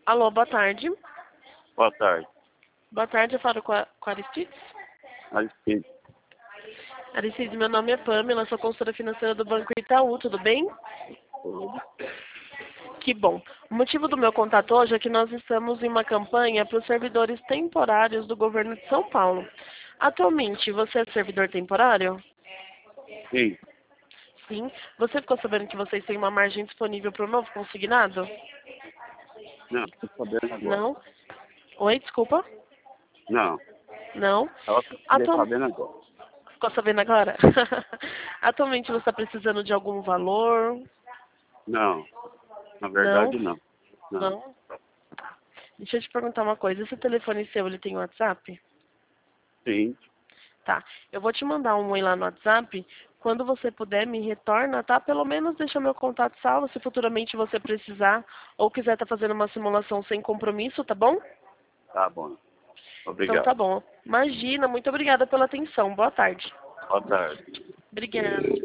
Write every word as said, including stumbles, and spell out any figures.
Alô, boa tarde. Boa tarde. Boa tarde, eu falo com a, com a Aristides. Aristides. Aristides, meu nome é Pamela, sou consultora financeira do Banco Itaú, tudo bem? Tudo. Que bom. O motivo do meu contato hoje é que nós estamos em uma campanha para os servidores temporários do governo de São Paulo. Atualmente, você é servidor temporário? Sim. Sim. Você ficou sabendo que vocês têm uma margem disponível para o novo consignado? Não, tô sabendo agora. Não? Oi, desculpa? Não. Não? Ela fiquei Atual... sabendo agora. Ficou sabendo agora? Atualmente você está precisando de algum valor? Não. Na Não? verdade, não. Não. Não? Deixa eu te perguntar uma coisa. Esse telefone seu, ele tem WhatsApp? Sim. Tá. Eu vou te mandar um oi lá no WhatsApp. Quando você puder, me retorna, tá? Pelo menos deixa meu contato salvo, se futuramente você precisar ou quiser estar fazendo uma simulação sem compromisso, tá bom? Tá bom. Então Obrigado. tá bom. Imagina, muito obrigada pela atenção. Boa tarde. Boa tarde. Obrigada.